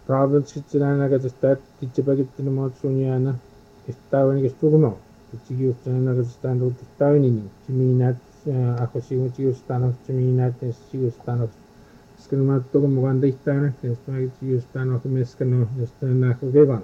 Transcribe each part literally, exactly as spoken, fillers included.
province kitsilanaga testat titsipagittinumot suniana istaawani kistugumo titsigiustanaga testandu tistaawini timinat akosigu tigiustano timinat tigiustano skenumatogo muganda istaana testmagi tigiustano meskano testana kugevan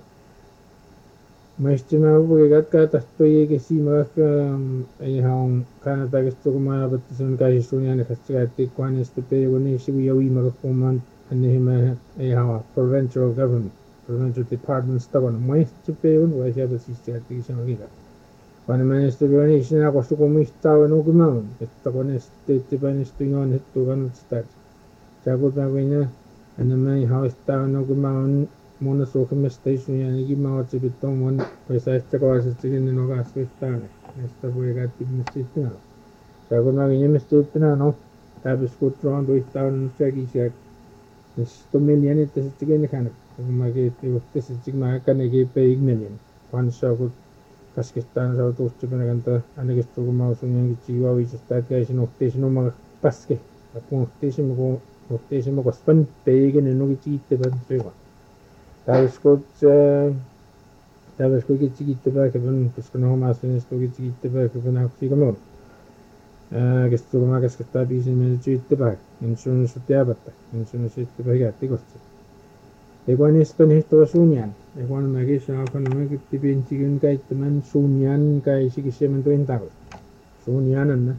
maistima ubugat ka tastoye kesima ayhaun kanata kistuguma batsun ka suniana kastati kwanestepe woni sibuyawi magakuman anehima ayhawa provincial government provincial departments tagon maistima un wajaba sistati samagiga When minister Venetian was to come istawa no gumam, it tagon state banisting on it to one stat. Jagutawina and the main house town no gumam monosokum station and give out to be done one precise the cause in the Nogas with town. That's the way I got to Mister Pinano. Jagutawina Mister Pinano, have a school round with town shaggy shack. This two million it is again kind of this is my can give eight million. One shot Kaskistan sa tuusti panaganta anagistu kumausun jiwa wistat kaisin ohtesino ma paske apun ohtesimo ko ohtesimo ko span pegen no gitte ban seva taviskot taviskot gitte ba ke ban kuskono masin sto gitte ba ke ban aksigamon eh gistu ma kaskista bisin me gitte ba insun sutiabatta insun sitte ba gatti kosti Egon ispan hito sunyan Egon magis akan magit tibintigun kay teman sunyan kay sigisemen tuintago sunyan anna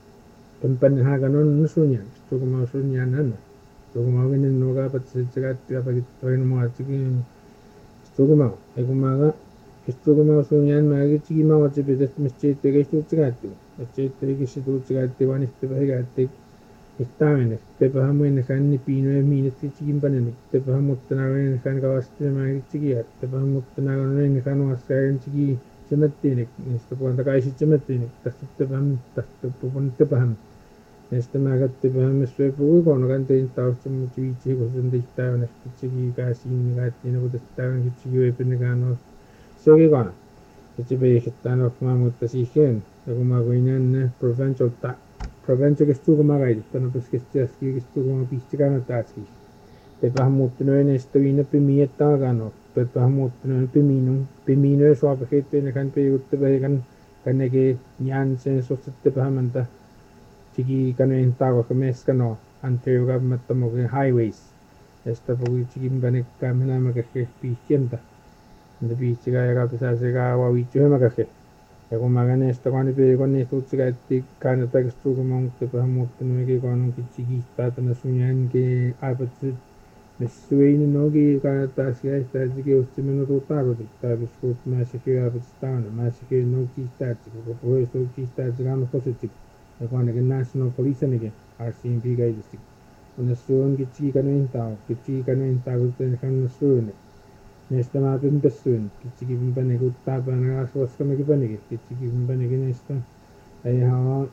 tempan haganon sunyan stugma sunyan anna stugma winin noga pat sejagat apagit toin mo atigi stugma egumaga stugma sunyan magit sigima wache bedet mische tege stugati mische tege stugati wanis tebagati Istamen, te pahamuin kan ni pino e minit chigim panen, te pahamutnawen kan kawaste mai chigiat, te pahamutnawen kan wasain chigi chemettinik, nesta puanta kaisi chemettinik, tästä te paham, tästä pupun te paham. Nesta magat te paham sve pugu kono kan te tausta mu chigi chigo sen de istaven chigi kasin gatin bu istaven chigi epin kan sogi kono. Te be hitan of mamutta sihen, aguma goinan provincial ta provincial kestuguma gaidi tano pes kestiaski kestuguma pistikana taski te pahamuttunoen estavina pimietta gano te pahamuttunoen pimino pimino suapehete ne kan peyutte began kanege nyan sen soste pahamanta chigi kanoen tago kemeskano Ontario government tamoge highways esta pogi chigi bane kamena magake pistienta de pistiga era pesase ga wawichu magake Ego magane esta kani pe kani esta utsigati kana ta kstu kumong te pahamuttu nege kanu kichigi stata na sunyan ke apat mesuin nogi kana ta sia esta dige ustimeno tutago de ta biskut masike apat stana masike no ki stati ko po esto ki stati gano positive e kani ke national police nege R C M P ga idisi una sun kichigi kanu inta kichigi kanu inta guten kan sun Nesta ma pimpesun kichigi pimpane gutta bana aswas kame kipane kichigi pimpane ke nesta ay hawa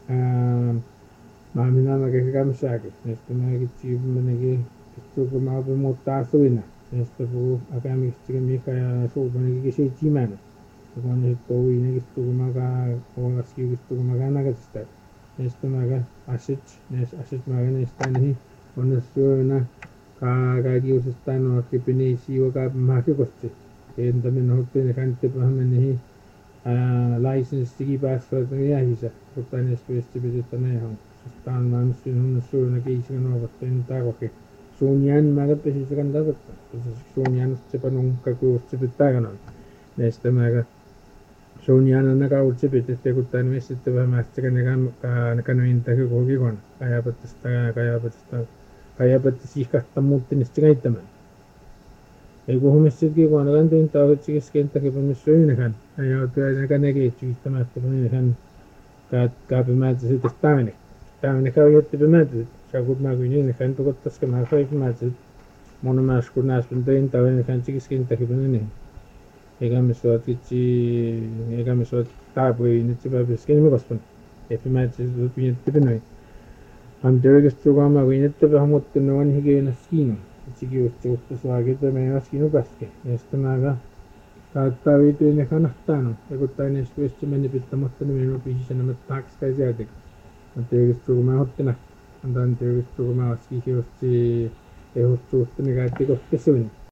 mamina ma ke kam sake nesta ma kichigi pimpane ke kichu ko ma pe mutta suina nesta bu akami kichigi mi kaya so bane ke se chimana ko ne to ine kichu ko ma ka ko aski kichu ko ma ga na ka sta nesta ma ga asit nes asit ma ga nesta ni ona suina Kagi usistano ke pinisi waka mahke koste enda men hotte kante pahmene hi license tigi pass करते या हिसा उत्ताने स्पेस पे देता नहीं हम स्थान मान से हम सोने के इस कनो बत्ते इंता कोके सोनियान मगर पे इस कंदा बत्ता सोनियान से पनों का को उससे बिता कनो नेक्स्ट मगर सोनियान ना का उससे बिते ते उत्ताने में से तब हम अच्छे करने का कनो इंता के कोगी कौन काया बत्ता काया बत्ता Kaya pati si kastamutin istigay taman. Ay ko humisid ki ko anagan din tawag chikis kenta ke pamisoy na kan. Ay o tuwa na kanege chikis tamat ke pamin kan kat kapimat si testamin. Testamin ka yat pimat. Sagut magunin kan tukot tas ka makay pimat. Mono mas kurnas pintain tawag kan chikis kenta ke pamin. Ay kami suat kichi ay kami suat tapo ini chiba biskin mo kospon. Ay pimat si pinit pinoy. Ontario kestugama guinette pahamuttu noan hige naskino chigi uste uste swageta me naskino paske esta maga katta vite ne kanahtano ekutane speste menne pittamottane meno pisisena mat tax kaisiatek Ontario kestugama hottena andan Ontario kestugama aski ke uste e uste uste ne gatte koske suni